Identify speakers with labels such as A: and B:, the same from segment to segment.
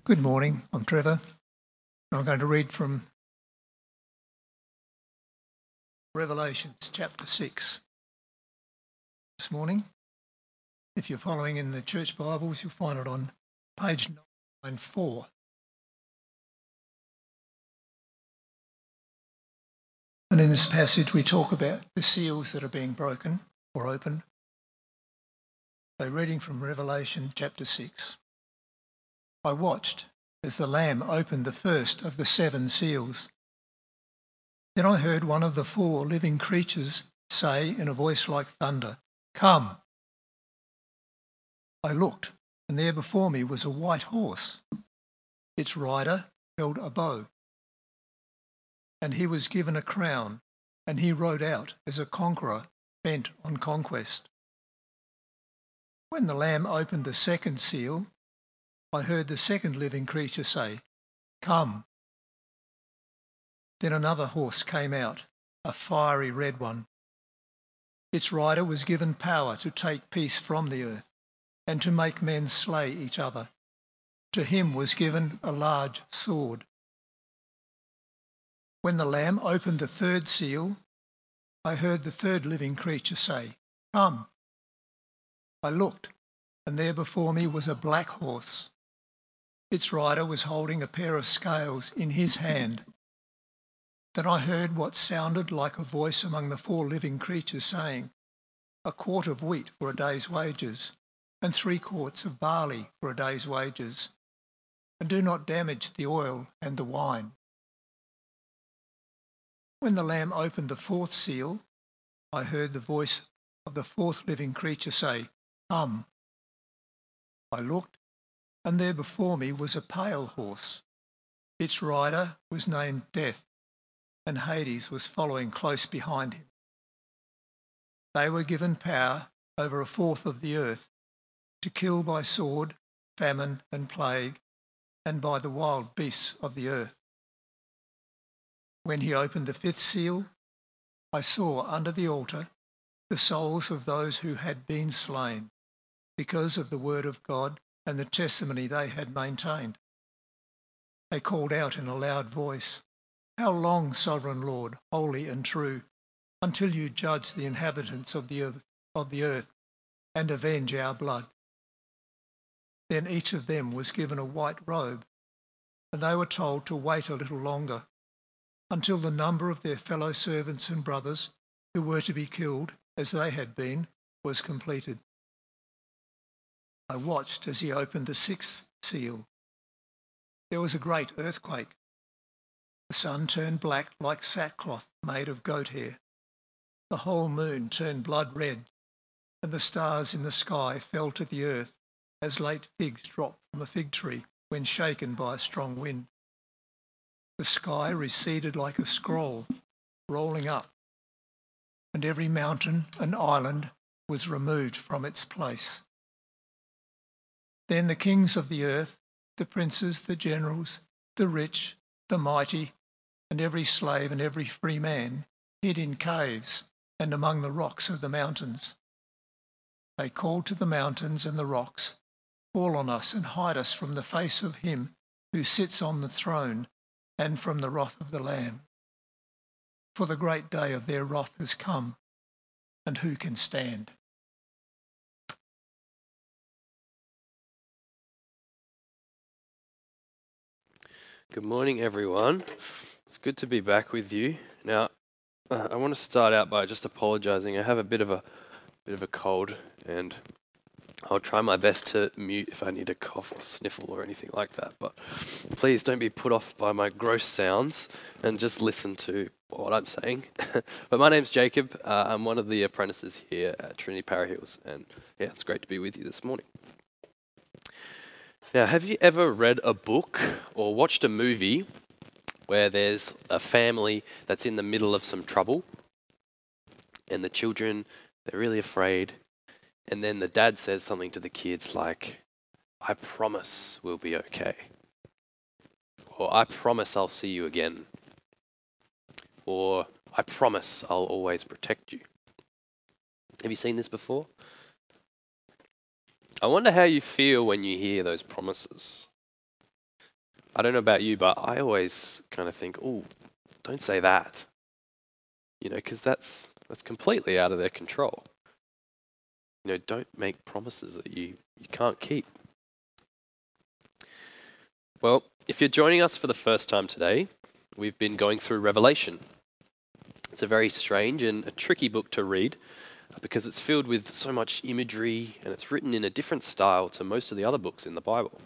A: Good morning, I'm Trevor. I'm going to read from Revelations chapter 6 this morning. If you're following in the church Bibles, you'll find it on page 994. And in this passage we talk about the seals that are being broken or opened. So reading from Revelation chapter 6. I watched as the Lamb opened the first of the 7 seals. Then I heard one of the 4 living creatures say in a voice like thunder, "Come." I looked, and there before me was a white horse. Its rider held a bow, and he was given a crown, and he rode out as a conqueror bent on conquest. When the Lamb opened the second seal, I heard the second living creature say, "Come." Then another horse came out, a fiery red one. Its rider was given power to take peace from the earth and to make men slay each other. To him was given a large sword. When the Lamb opened the third seal, I heard the third living creature say, "Come." I looked, and there before me was a black horse. Its rider was holding a pair of scales in his hand. Then I heard what sounded like a voice among the 4 living creatures saying, "A quart of wheat for a day's wages, and 3 quarts of barley for a day's wages, and do not damage the oil and the wine." When the Lamb opened the 4th seal, I heard the voice of the 4th living creature say, "Come." I looked, and there before me was a pale horse. Its rider was named Death, and Hades was following close behind him. They were given power over a fourth of the earth, to kill by sword, famine and plague, and by the wild beasts of the earth. When he opened the 5th seal, I saw under the altar the souls of those who had been slain because of the word of God and the testimony they had maintained. They called out in a loud voice, "How long, sovereign Lord, holy and true, until you judge the inhabitants of the earth and avenge our blood?" Then each of them was given a white robe, and they were told to wait a little longer, until the number of their fellow servants and brothers who were to be killed, as they had been, was completed. I watched as he opened the 6th seal. There was a great earthquake. The sun turned black like sackcloth made of goat hair. The whole moon turned blood red, and the stars in the sky fell to the earth as late figs drop from a fig tree when shaken by a strong wind. The sky receded like a scroll, rolling up, and every mountain and island was removed from its place. Then the kings of the earth, the princes, the generals, the rich, the mighty, and every slave and every free man hid in caves and among the rocks of the mountains. They called to the mountains and the rocks, "Fall on us and hide us from the face of him who sits on the throne and from the wrath of the Lamb. For the great day of their wrath has come, and who can stand?"
B: Good morning, everyone. It's good to be back with you. Now, I want to start out by just apologising. I have a bit of a cold, and I'll try my best to mute if I need to cough or sniffle or anything like that. But please don't be put off by my gross sounds and just listen to what I'm saying. But my name's Jacob. I'm one of the apprentices here at Trinity Para Hills, and yeah, it's great to be with you this morning. Now, have you ever read a book or watched a movie where there's a family that's in the middle of some trouble and the children, they're really afraid, and then the dad says something to the kids like, "I promise we'll be okay," or "I promise I'll see you again," or "I promise I'll always protect you"? Have you seen this before? I wonder how you feel when you hear those promises. I don't know about you, but I always kind of think, oh, don't say that. Because that's completely out of their control. Don't make promises that you can't keep. Well, if you're joining us for the first time today, we've been going through Revelation. It's a very strange and a tricky book to read because it's filled with so much imagery and it's written in a different style to most of the other books in the Bible.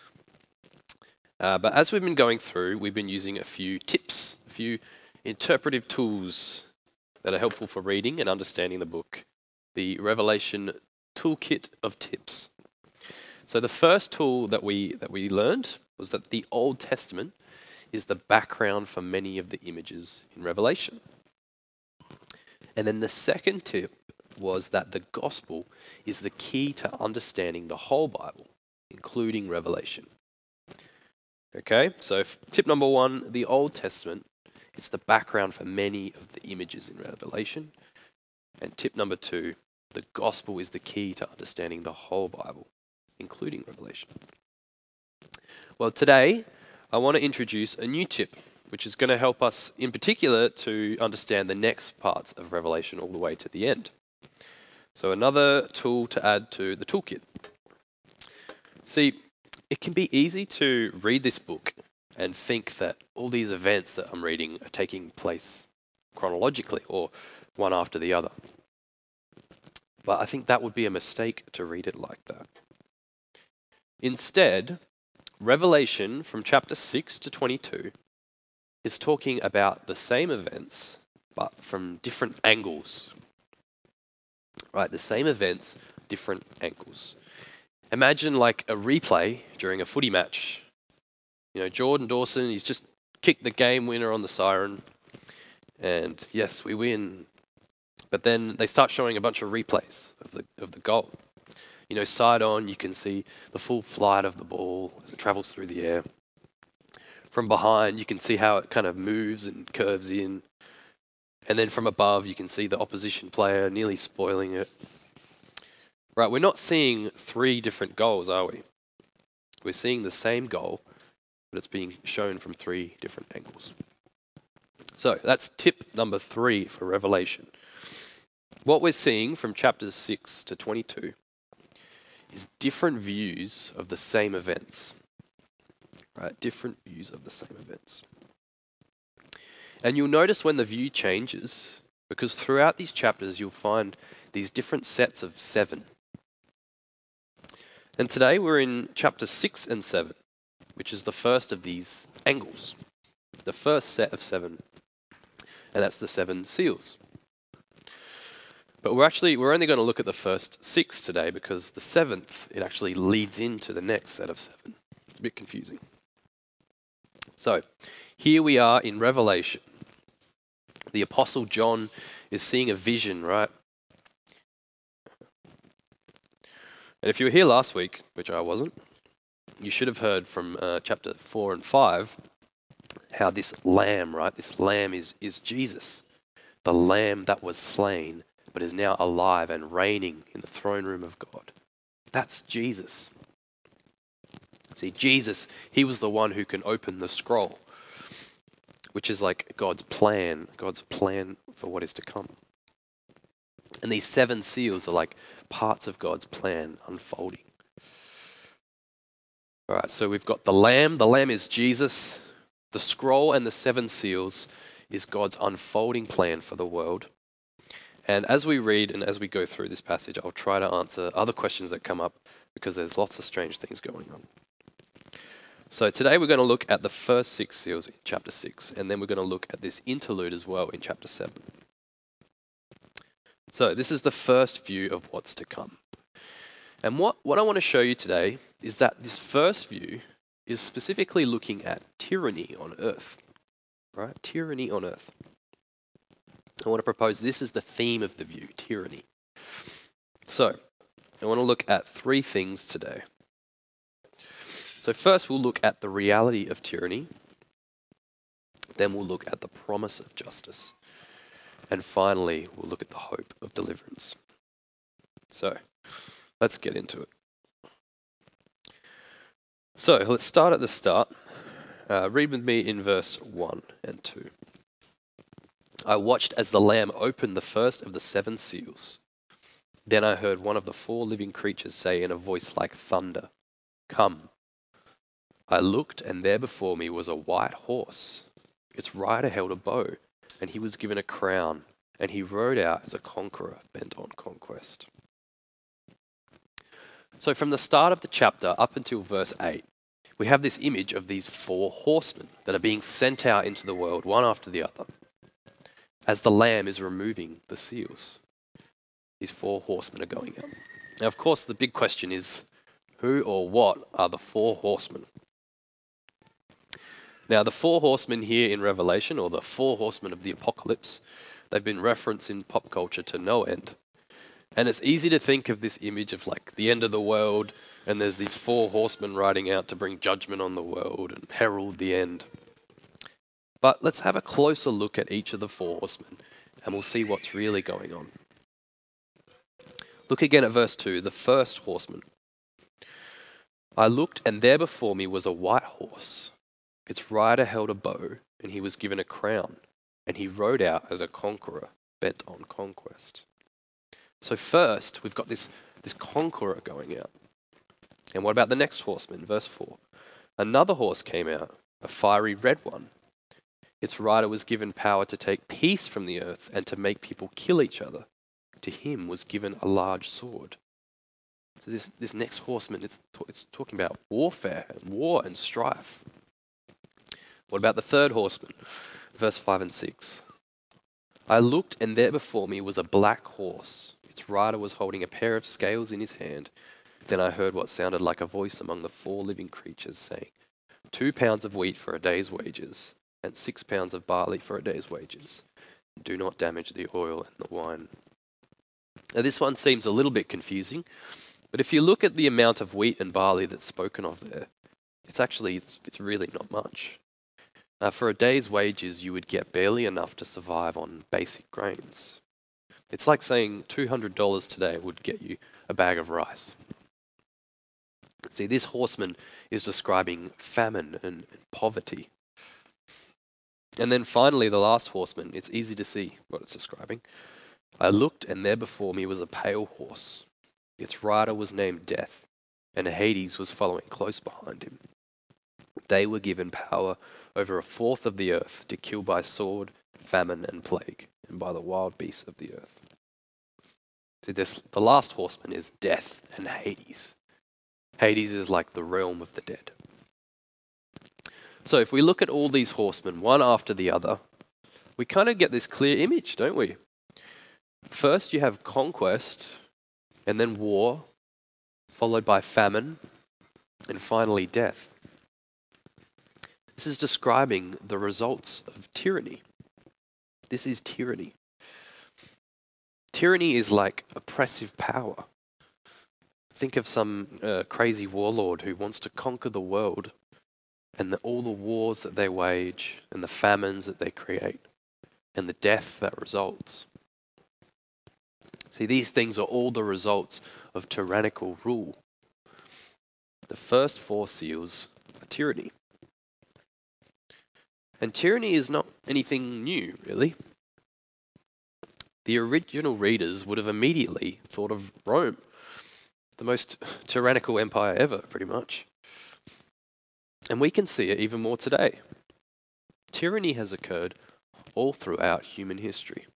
B: But as we've been going through, we've been using a few tips, a few interpretive tools that are helpful for reading and understanding the book. The Revelation Toolkit of Tips. So the first tool that we learned was that the Old Testament is the background for many of the images in Revelation. And then the second tip was that the gospel is the key to understanding the whole Bible, including Revelation. Okay, so tip number 1, the Old Testament is the background for many of the images in Revelation. And tip number 2, the gospel is the key to understanding the whole Bible, including Revelation. Well, today I want to introduce a new tip, which is going to help us in particular to understand the next parts of Revelation all the way to the end. So another tool to add to the toolkit. See, it can be easy to read this book and think that all these events that I'm reading are taking place chronologically or one after the other. But I think that would be a mistake to read it like that. Instead, Revelation from chapter 6 to 22 is talking about the same events, but from different angles. Right, the same events, different angles. Imagine like a replay during a footy match. Jordan Dawson, he's just kicked the game winner on the siren. And yes, we win. But then they start showing a bunch of replays of the goal. Side on, you can see the full flight of the ball as it travels through the air. From behind, you can see how it kind of moves and curves in. And then from above, you can see the opposition player nearly spoiling it. Right, we're not seeing 3 different goals, are we? We're seeing the same goal, but it's being shown from 3 different angles. So that's tip number 3 for Revelation. What we're seeing from chapters 6 to 22 is different views of the same events. Right, different views of the same events. And you'll notice when the view changes, because throughout these chapters you'll find these different sets of 7. And today we're in chapter 6 and 7, which is the first of these angles, the first set of 7, and that's the 7 seals. But we're only going to look at the first 6 today because the 7th, it actually leads into the next set of 7. It's a bit confusing. So, here we are in Revelation. The Apostle John is seeing a vision, right? And if you were here last week, which I wasn't, you should have heard from chapter 4 and 5 how this lamb, right? This lamb is Jesus, the lamb that was slain, but is now alive and reigning in the throne room of God. That's Jesus. See, Jesus, he was the one who can open the scroll, which is like God's plan for what is to come. And these 7 seals are like parts of God's plan unfolding. All right, so we've got the lamb. The lamb is Jesus. The scroll and the 7 seals is God's unfolding plan for the world. And as we read and as we go through this passage, I'll try to answer other questions that come up because there's lots of strange things going on. So today we're going to look at the first 6 seals in chapter 6, and then we're going to look at this interlude as well in chapter 7. So this is the first view of what's to come. And what I want to show you today is that this first view is specifically looking at tyranny on earth. Right? Tyranny on earth. I want to propose this is the theme of the view, tyranny. So, I want to look at 3 things today. So first we'll look at the reality of tyranny, then we'll look at the promise of justice, and finally we'll look at the hope of deliverance. So, let's get into it. So, let's start at the start. Read with me in verse 1 and 2. I watched as the Lamb opened the first of the 7 seals. Then I heard one of the 4 living creatures say in a voice like thunder, "Come." I looked, and there before me was a white horse. Its rider held a bow, and he was given a crown, and he rode out as a conqueror bent on conquest. So from the start of the chapter up until verse 8, we have this image of these 4 horsemen that are being sent out into the world, one after the other, as the Lamb is removing the seals. These 4 horsemen are going out. Now, of course, the big question is, who or what are the 4 horsemen? Now, the 4 horsemen here in Revelation, or the 4 horsemen of the apocalypse, they've been referenced in pop culture to no end. And it's easy to think of this image of like the end of the world, and there's these 4 horsemen riding out to bring judgment on the world and herald the end. But let's have a closer look at each of the 4 horsemen, and we'll see what's really going on. Look again at verse 2, the first horseman. I looked, and there before me was a white horse. Its rider held a bow, and he was given a crown, and he rode out as a conqueror bent on conquest. So first, we've got this conqueror going out. And what about the next horseman? Verse 4. Another horse came out, a fiery red one. Its rider was given power to take peace from the earth and to make people kill each other. To him was given a large sword. So this next horseman, it's talking about warfare and war and strife. What about the third horseman? Verse 5 and 6. I looked, and there before me was a black horse. Its rider was holding a pair of scales in his hand. Then I heard what sounded like a voice among the 4 living creatures saying, 2 pounds of wheat for a day's wages, and 6 pounds of barley for a day's wages. Do not damage the oil and the wine. Now this one seems a little bit confusing, but if you look at the amount of wheat and barley that's spoken of there, it's really not much. For a day's wages, you would get barely enough to survive on basic grains. It's like saying $200 today would get you a bag of rice. See, this horseman is describing famine and poverty. And then finally, the last horseman, it's easy to see what it's describing. I looked, and there before me was a pale horse. Its rider was named Death, and Hades was following close behind him. They were given power over 1/4 of the earth to kill by sword, famine, and plague, and by the wild beasts of the earth. See, the last horseman is Death and Hades. Hades is like the realm of the dead. So if we look at all these horsemen, one after the other, we kind of get this clear image, don't we? First you have conquest, and then war, followed by famine, and finally death. This is describing the results of tyranny. This is tyranny. Tyranny is like oppressive power. Think of some crazy warlord who wants to conquer the world, and all the wars that they wage, and the famines that they create, and the death that results. See, these things are all the results of tyrannical rule. The first 4 seals are tyranny. And tyranny is not anything new, really. The original readers would have immediately thought of Rome, the most tyrannical empire ever, pretty much. And we can see it even more today. Tyranny has occurred all throughout human history.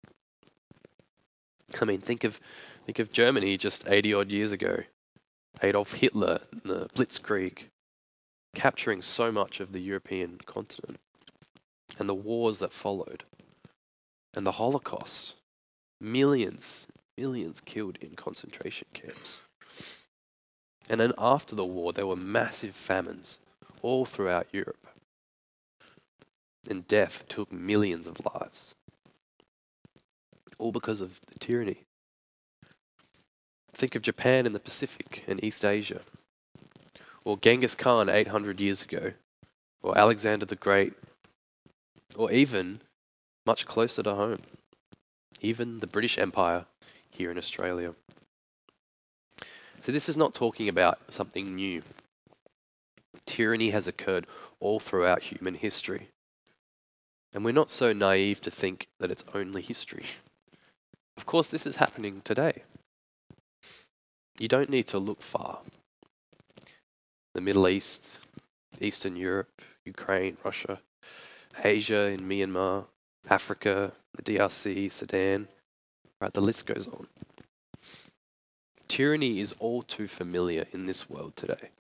B: I mean, think of Germany just 80 odd years ago. Adolf Hitler and the Blitzkrieg, capturing so much of the European continent, and the wars that followed, and the Holocaust, millions killed in concentration camps. And then after the war, there were massive famines all throughout Europe, and death took millions of lives, all because of the tyranny. Think of Japan in the Pacific and East Asia, or Genghis Khan 800 years ago, or Alexander the Great, or even, much closer to home, even the British Empire here in Australia. So this is not talking about something new. Tyranny has occurred all throughout human history. And we're not so naive to think that it's only history. Of course, this is happening today. You don't need to look far. The Middle East, Eastern Europe, Ukraine, Russia, Asia in Myanmar, Africa, the DRC, Sudan, right, the list goes on. Tyranny is all too familiar in this world today.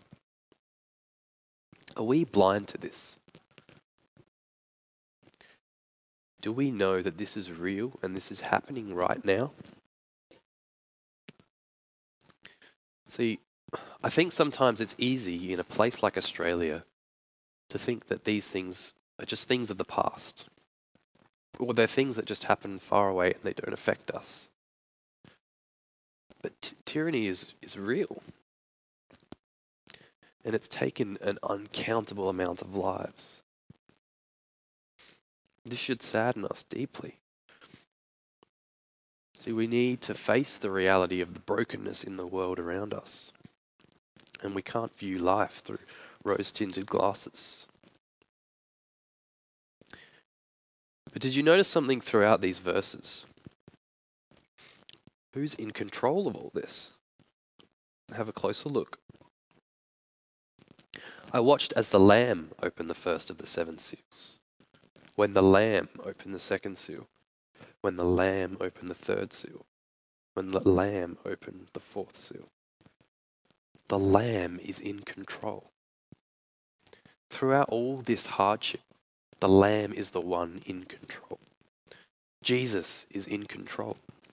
B: Are we blind to this? Do we know that this is real and this is happening right now? See, I think sometimes it's easy in a place like Australia to think that these things are just things of the past. Or they're things that just happen far away and they don't affect us. But tyranny is real. And it's taken an uncountable amount of lives. This should sadden us deeply. See, we need to face the reality of the brokenness in the world around us. And we can't view life through rose-tinted glasses. But did you notice something throughout these verses? Who's in control of all this? Have a closer look. I watched as the Lamb opened the first of the 7 seals. When the Lamb opened the second seal. When the Lamb opened the third seal. When the Lamb opened the fourth seal. The Lamb is in control. Throughout all this hardship, the Lamb is the one in control. Jesus is in control.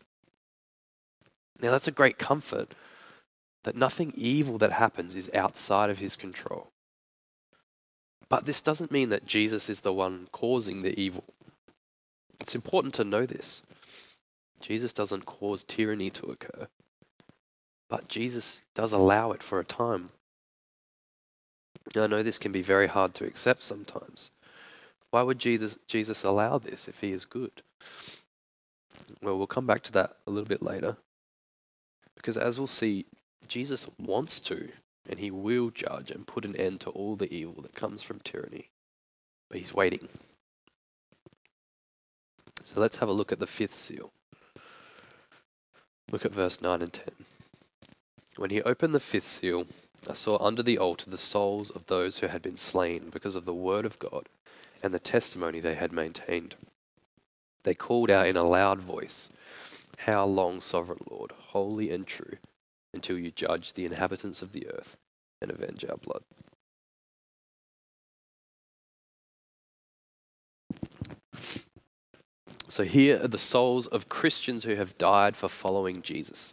B: Now that's a great comfort, that nothing evil that happens is outside of his control. But this doesn't mean that Jesus is the one causing the evil. It's important to know this. Jesus doesn't cause tyranny to occur, but Jesus does allow it for a time. Now, I know this can be very hard to accept sometimes. Why would Jesus allow this if he is good? Well, we'll come back to that a little bit later. Because as we'll see, Jesus wants to, and he will judge and put an end to all the evil that comes from tyranny. But he's waiting. So let's have a look at the 5th seal. Look at verse 9 and 10. When he opened the 5th seal, I saw under the altar the souls of those who had been slain because of the word of God and the testimony they had maintained. They called out in a loud voice, "How long, sovereign Lord, holy and true, until you judge the inhabitants of the earth and avenge our blood?" So here are the souls of Christians who have died for following Jesus.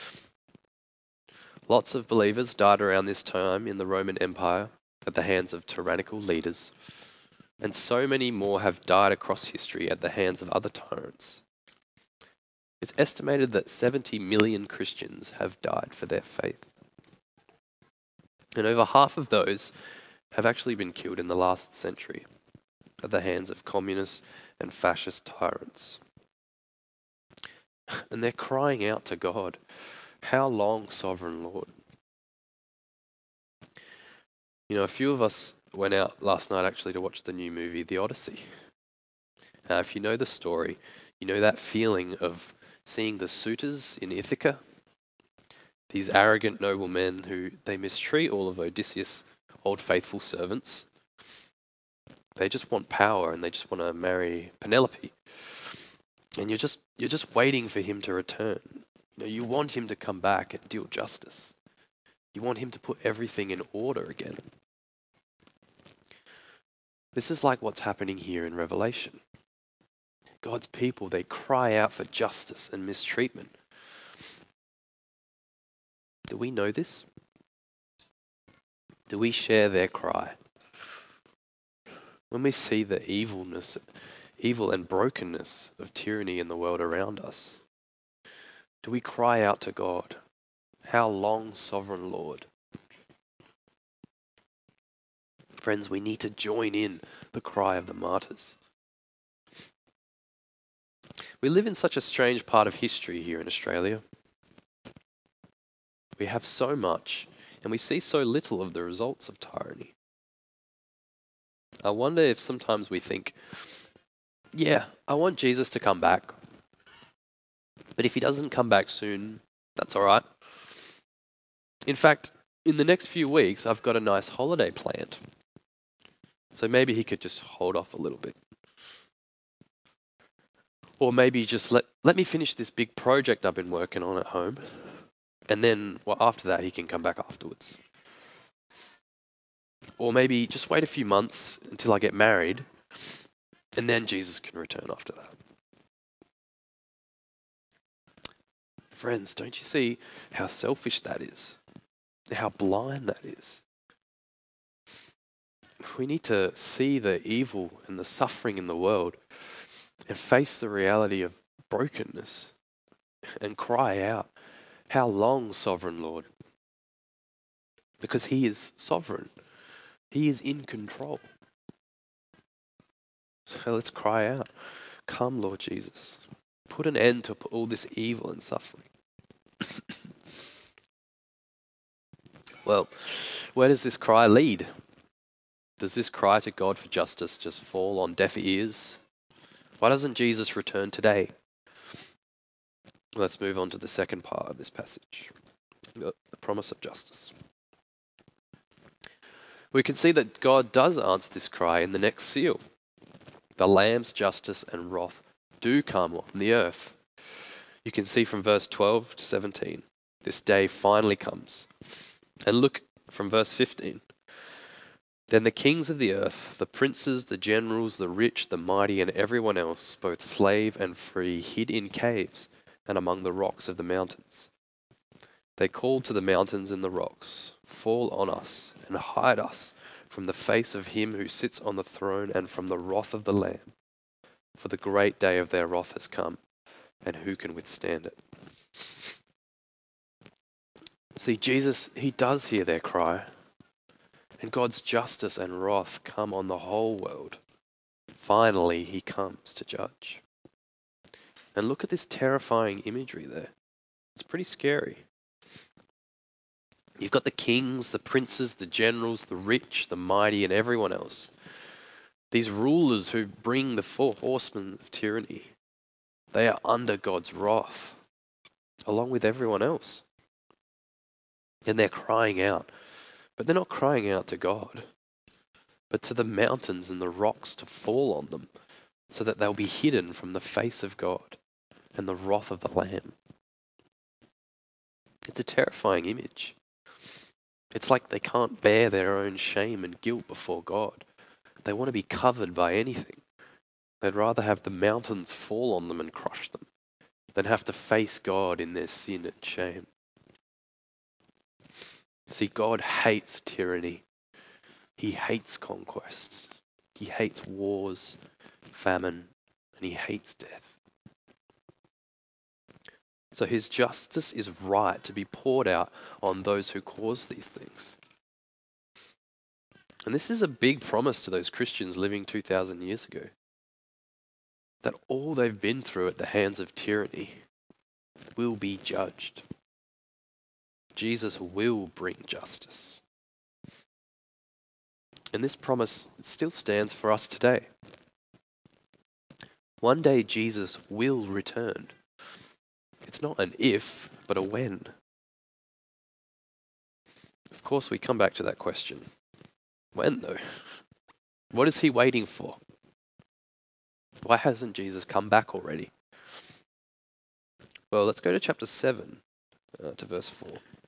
B: Lots of believers died around this time in the Roman Empire at the hands of tyrannical leaders, and so many more have died across history at the hands of other tyrants. It's estimated that 70 million Christians have died for their faith. And over half of those have actually been killed in the last century at the hands of communist and fascist tyrants. And they're crying out to God, "How long, sovereign Lord?" You know, a few of us went out last night actually to watch the new movie, The Odyssey. If you know the story, you know that feeling of seeing the suitors in Ithaca, these arrogant noblemen who they mistreat all of Odysseus' old faithful servants. They just want power and they just want to marry Penelope. And you're just waiting for him to return. You know, you want him to come back and deal justice. You want him to put everything in order again. This is like what's happening here in Revelation. God's people, they cry out for justice and mistreatment. Do we know this? Do we share their cry? When we see the evil and brokenness of tyranny in the world around us, do we cry out to God, "How long, sovereign Lord?" Friends, we need to join in the cry of the martyrs. We live in such a strange part of history here in Australia. We have so much, and we see so little of the results of tyranny. I wonder if sometimes we think, yeah, I want Jesus to come back. But if he doesn't come back soon, that's all right. In fact, in the next few weeks, I've got a nice holiday planned. So maybe he could just hold off a little bit. Or maybe just let me finish this big project I've been working on at home. And then, well, after that, he can come back afterwards. Or maybe just wait a few months until I get married, and then Jesus can return after that. Friends, don't you see how selfish that is? How blind that is? We need to see the evil and the suffering in the world and face the reality of brokenness and cry out, "How long, sovereign Lord?" Because he is sovereign. He is in control. So let's cry out, "Come, Lord Jesus. Put an end to all this evil and suffering." Well, where does this cry lead? Does this cry to God for justice just fall on deaf ears? Why doesn't Jesus return today? Let's move on to the second part of this passage, the promise of justice. We can see that God does answer this cry in the next seal. The Lamb's justice and wrath do come on the earth. You can see from verse 12 to 17, this day finally comes. And look from verse 15. Then the kings of the earth, the princes, the generals, the rich, the mighty, and everyone else, both slave and free, hid in caves and among the rocks of the mountains. They called to the mountains and the rocks, "Fall on us and hide us from the face of him who sits on the throne and from the wrath of the Lamb. For the great day of their wrath has come, and who can withstand it?" See, Jesus, he does hear their cry, and God's justice and wrath come on the whole world. Finally, he comes to judge. And look at this terrifying imagery there. It's pretty scary. You've got the kings, the princes, the generals, the rich, the mighty, and everyone else. These rulers who bring the four horsemen of tyranny, they are under God's wrath, along with everyone else. And they're crying out. But they're not crying out to God, but to the mountains and the rocks to fall on them, so that they'll be hidden from the face of God and the wrath of the Lamb. It's a terrifying image. It's like they can't bear their own shame and guilt before God. They want to be covered by anything. They'd rather have the mountains fall on them and crush them than have to face God in their sin and shame. See, God hates tyranny. He hates conquest. He hates wars, famine, and he hates death. So his justice is right to be poured out on those who cause these things. And this is a big promise to those Christians living 2,000 years ago, that all they've been through at the hands of tyranny will be judged. Jesus will bring justice. And this promise still stands for us today. One day Jesus will return. It's not an if, but a when. Of course, we come back to that question. When, though? What is he waiting for? Why hasn't Jesus come back already? Well, let's go to chapter 7, to verse 4.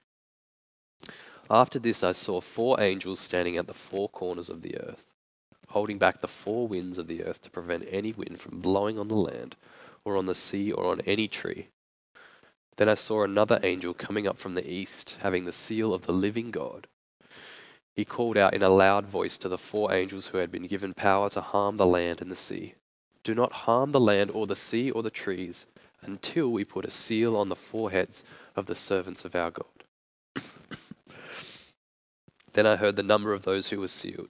B: After this I saw 4 angels standing at the 4 corners of the earth, holding back the 4 winds of the earth to prevent any wind from blowing on the land, or on the sea, or on any tree. Then I saw another angel coming up from the east, having the seal of the living God. He called out in a loud voice to the 4 angels who had been given power to harm the land and the sea, "Do not harm the land or the sea or the trees, until we put a seal on the foreheads of the servants of our God." Then I heard the number of those who were sealed,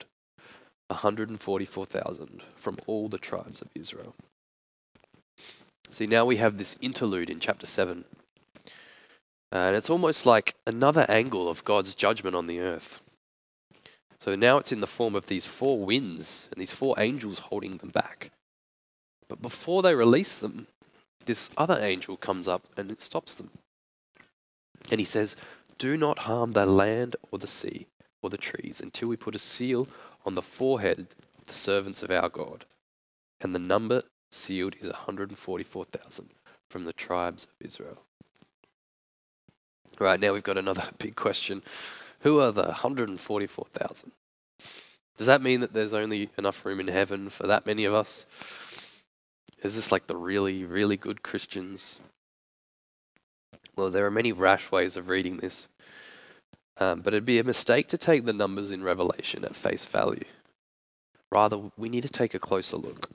B: 144,000 from all the tribes of Israel. See, now we have this interlude in chapter 7. And it's almost like another angle of God's judgment on the earth. So now it's in the form of these four winds and these four angels holding them back. But before they release them, this other angel comes up and it stops them. And he says, "Do not harm the land or the sea or the trees until we put a seal on the forehead of the servants of our God." And the number sealed is 144,000 from the tribes of Israel. Right, now we've got another big question. Who are the 144,000? Does that mean that there's only enough room in heaven for that many of us? Is this like the really, really good Christians? Well, there are many rash ways of reading this, but it'd be a mistake to take the numbers in Revelation at face value. Rather, we need to take a closer look.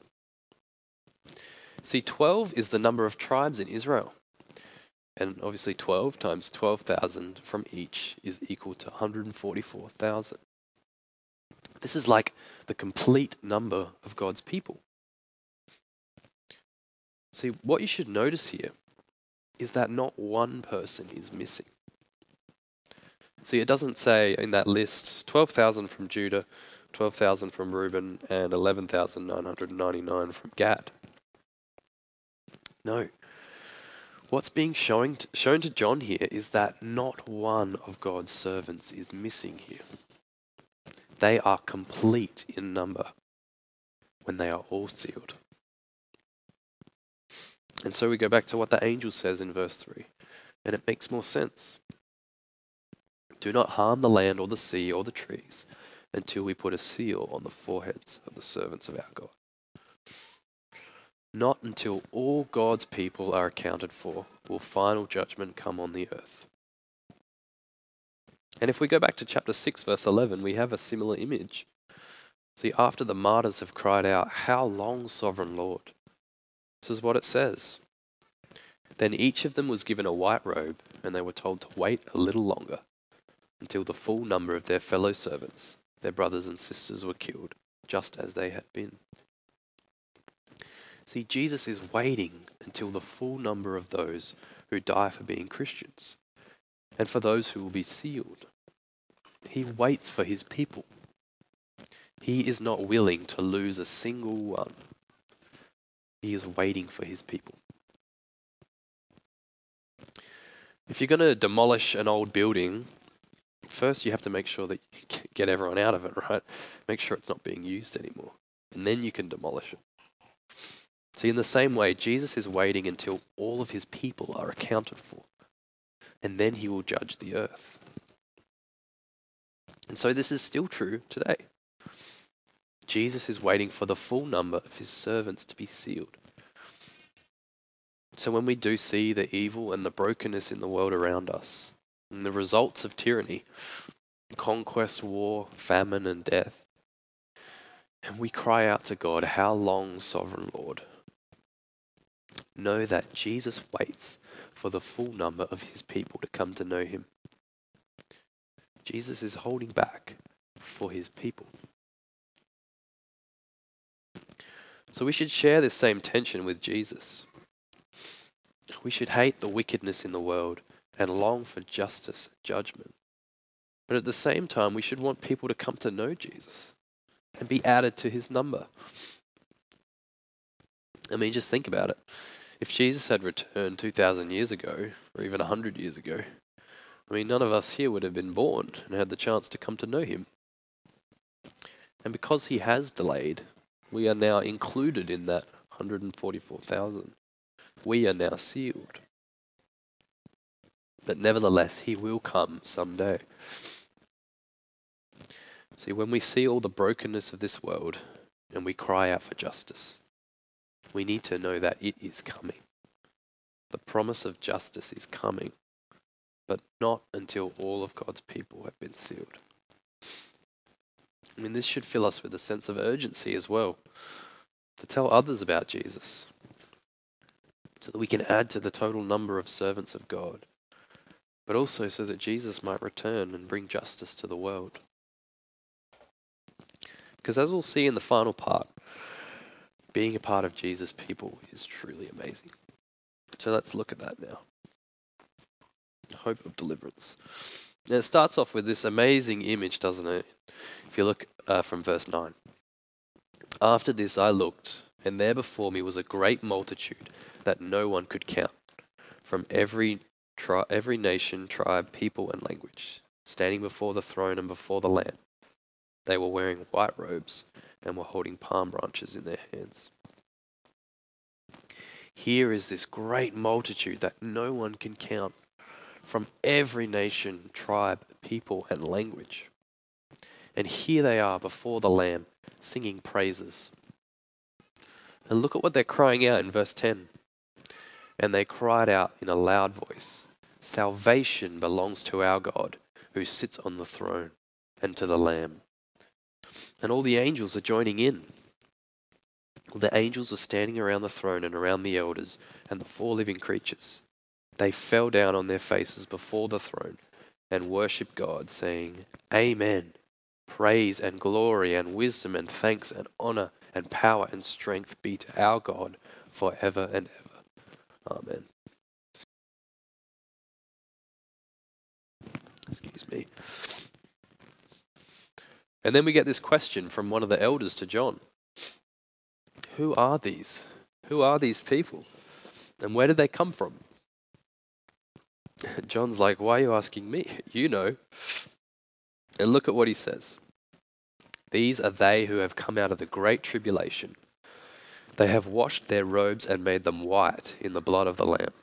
B: See, 12 is the number of tribes in Israel. And obviously 12 times 12,000 from each is equal to 144,000. This is like the complete number of God's people. See, what you should notice here is that not one person is missing. See, it doesn't say in that list 12,000 from Judah, 12,000 from Reuben, and 11,999 from Gad. No. What's being shown to John here is that not one of God's servants is missing here. They are complete in number when they are all sealed. And so we go back to what the angel says in verse 3, and it makes more sense. "Do not harm the land or the sea or the trees until we put a seal on the foreheads of the servants of our God." Not until all God's people are accounted for will final judgment come on the earth. And if we go back to chapter 6, verse 11, we have a similar image. See, after the martyrs have cried out, "How long, sovereign Lord?" This is what it says. "Then each of them was given a white robe, and they were told to wait a little longer until the full number of their fellow servants, their brothers and sisters, were killed, just as they had been." See, Jesus is waiting until the full number of those who die for being Christians and for those who will be sealed. He waits for his people. He is not willing to lose a single one. He is waiting for his people. If you're going to demolish an old building, first you have to make sure that you get everyone out of it, right? Make sure it's not being used anymore. And then you can demolish it. See, in the same way, Jesus is waiting until all of his people are accounted for. And then he will judge the earth. And so this is still true today. Jesus is waiting for the full number of his servants to be sealed. So when we do see the evil and the brokenness in the world around us, and the results of tyranny, conquest, war, famine, and death, and we cry out to God, "How long, sovereign Lord?" know that Jesus waits for the full number of his people to come to know him. Jesus is holding back for his people. So we should share this same tension with Jesus. We should hate the wickedness in the world and long for justice and judgment. But at the same time, we should want people to come to know Jesus and be added to his number. I mean, just think about it. If Jesus had returned 2,000 years ago, or even 100 years ago, I mean, none of us here would have been born and had the chance to come to know him. And because he has delayed, we are now included in that 144,000. We are now sealed. But nevertheless, he will come someday. See, when we see all the brokenness of this world and we cry out for justice, we need to know that it is coming. The promise of justice is coming, but not until all of God's people have been sealed. I mean, this should fill us with a sense of urgency as well, to tell others about Jesus, so that we can add to the total number of servants of God, but also so that Jesus might return and bring justice to the world. Because as we'll see in the final part, being a part of Jesus' people is truly amazing. So let's look at that now. Hope of deliverance. And it starts off with this amazing image, doesn't it? If you look from verse 9. After this I looked, and there before me was a great multitude that no one could count, from every nation, tribe, people, and language, standing before the throne and before the Lamb. They were wearing white robes and were holding palm branches in their hands. Here is this great multitude that no one can count, from every nation, tribe, people, and language. And here they are before the Lamb, singing praises. And look at what they're crying out in verse 10. And they cried out in a loud voice, "Salvation belongs to our God, who sits on the throne, and to the Lamb." And all the angels are joining in. The angels are standing around the throne and around the elders and the four living creatures. They fell down on their faces before the throne and worshipped God, saying, "Amen. Praise and glory and wisdom and thanks and honor and power and strength be to our God forever and ever. Amen." Excuse me. And then we get this question from one of the elders to John. Who are these? Who are these people? And where did they come from? John's like, "Why are you asking me? You know." And look at what he says. "These are they who have come out of the great tribulation. They have washed their robes and made them white in the blood of the Lamb."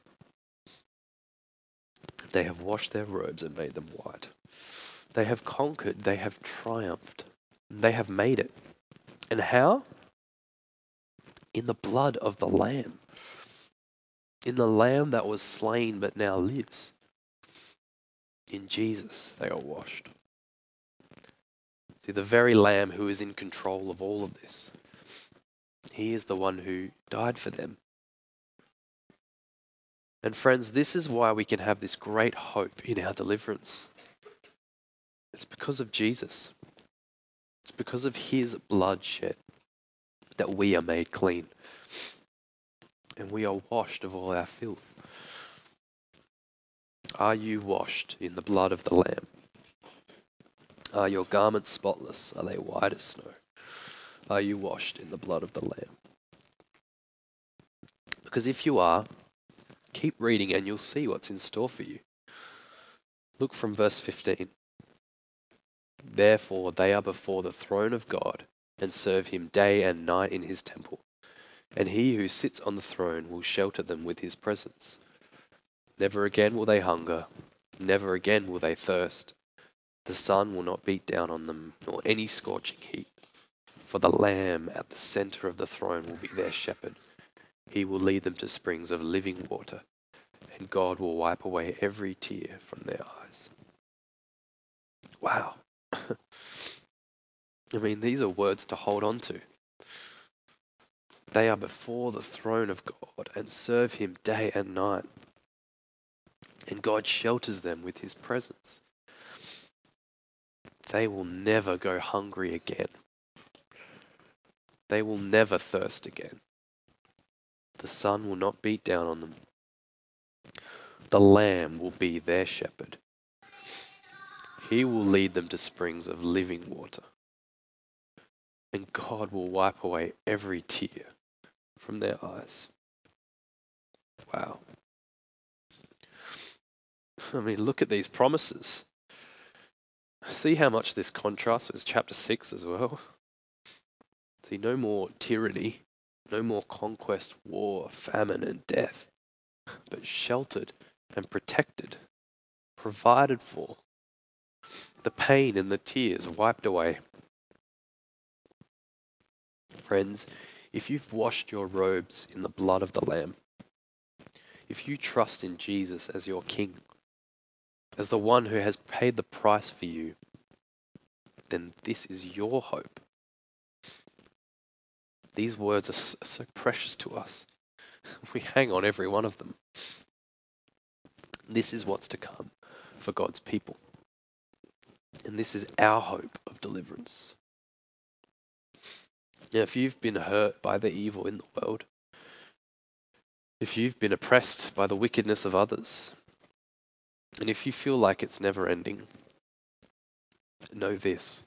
B: They have washed their robes and made them white. They have conquered. They have triumphed. They have made it. And how? In the blood of the Lamb. In the Lamb that was slain but now lives. In Jesus they are washed. See, the very Lamb who is in control of all of this. He is the one who died for them. And friends, this is why we can have this great hope in our deliverance. It's because of Jesus. It's because of his blood shed that we are made clean. And we are washed of all our filth. Are you washed in the blood of the Lamb? Are your garments spotless? Are they white as snow? Are you washed in the blood of the Lamb? Because if you are, keep reading and you'll see what's in store for you. Look from verse 15. Therefore they are before the throne of God and serve him day and night in his temple. And he who sits on the throne will shelter them with his presence. Never again will they hunger, never again will they thirst. The sun will not beat down on them, nor any scorching heat. For the Lamb at the center of the throne will be their shepherd. He will lead them to springs of living water, and God will wipe away every tear from their eyes. Wow. I mean, these are words to hold on to. They are before the throne of God and serve him day and night. And God shelters them with his presence. They will never go hungry again. They will never thirst again. The sun will not beat down on them. The Lamb will be their shepherd. He will lead them to springs of living water. And God will wipe away every tear from their eyes. Wow. I mean, look at these promises. See how much this contrasts with chapter 6 as well. See, no more tyranny, no more conquest, war, famine, and death, but sheltered and protected, provided for. The pain and the tears wiped away. Friends, if you've washed your robes in the blood of the Lamb, if you trust in Jesus as your King, as the one who has paid the price for you, then this is your hope. These words are so precious to us. We hang on every one of them. This is what's to come for God's people. And this is our hope of deliverance. Now, if you've been hurt by the evil in the world, if you've been oppressed by the wickedness of others, And if you feel like it's never ending, know this.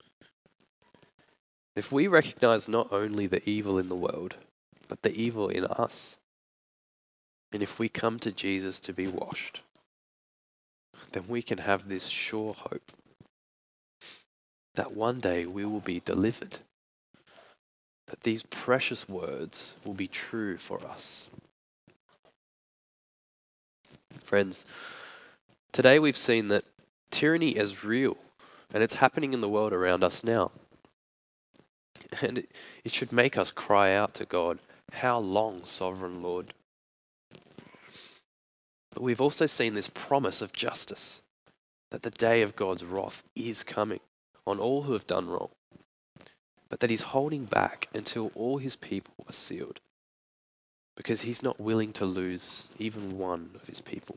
B: If we recognize not only the evil in the world, but the evil in us, and if we come to Jesus to be washed, then we can have this sure hope that one day we will be delivered, that these precious words will be true for us. Friends, today we've seen that tyranny is real, and it's happening in the world around us now. And it should make us cry out to God, "How long, Sovereign Lord?" But we've also seen this promise of justice, that the day of God's wrath is coming on all who have done wrong, but that he's holding back until all his people are sealed, because he's not willing to lose even one of his people.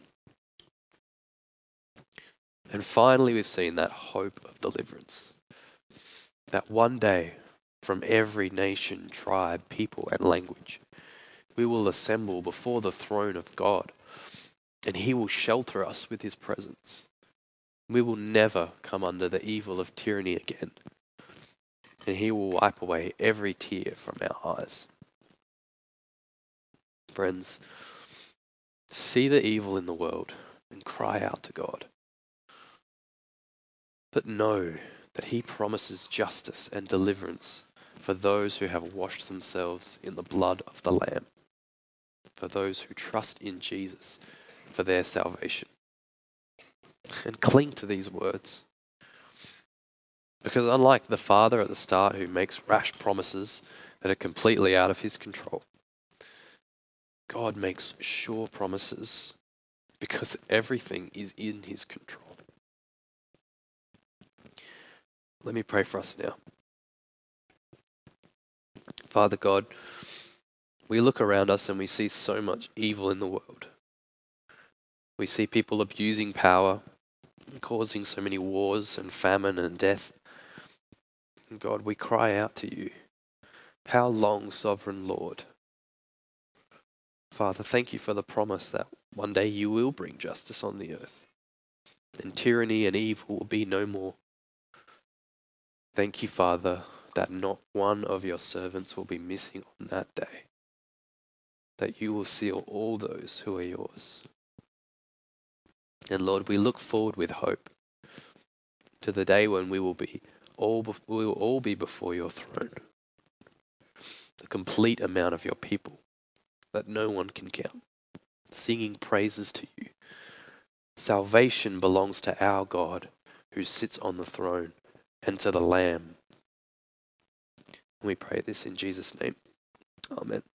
B: And finally, we've seen that hope of deliverance, that one day from every nation, tribe, people, and language, we will assemble before the throne of God, and he will shelter us with his presence. We will never come under the evil of tyranny again, and he will wipe away every tear from our eyes. Friends, see the evil in the world and cry out to God. But know that he promises justice and deliverance for those who have washed themselves in the blood of the Lamb, for those who trust in Jesus for their salvation. And cling to these words. Because unlike the father at the start who makes rash promises that are completely out of his control, God makes sure promises because everything is in his control. Let me pray for us now. Father God, we look around us and we see so much evil in the world. We see people abusing power, causing so many wars and famine and death. And God, we cry out to you, "How long, Sovereign Lord?" Father, thank you for the promise that one day you will bring justice on the earth, and tyranny and evil will be no more. Thank you, Father, that not one of your servants will be missing on that day, that you will seal all those who are yours. And Lord, we look forward with hope to the day when we will all be before your throne, the complete amount of your people that no one can count, singing praises to you. Salvation belongs to our God who sits on the throne and to the Lamb. And we pray this in Jesus' name. Amen.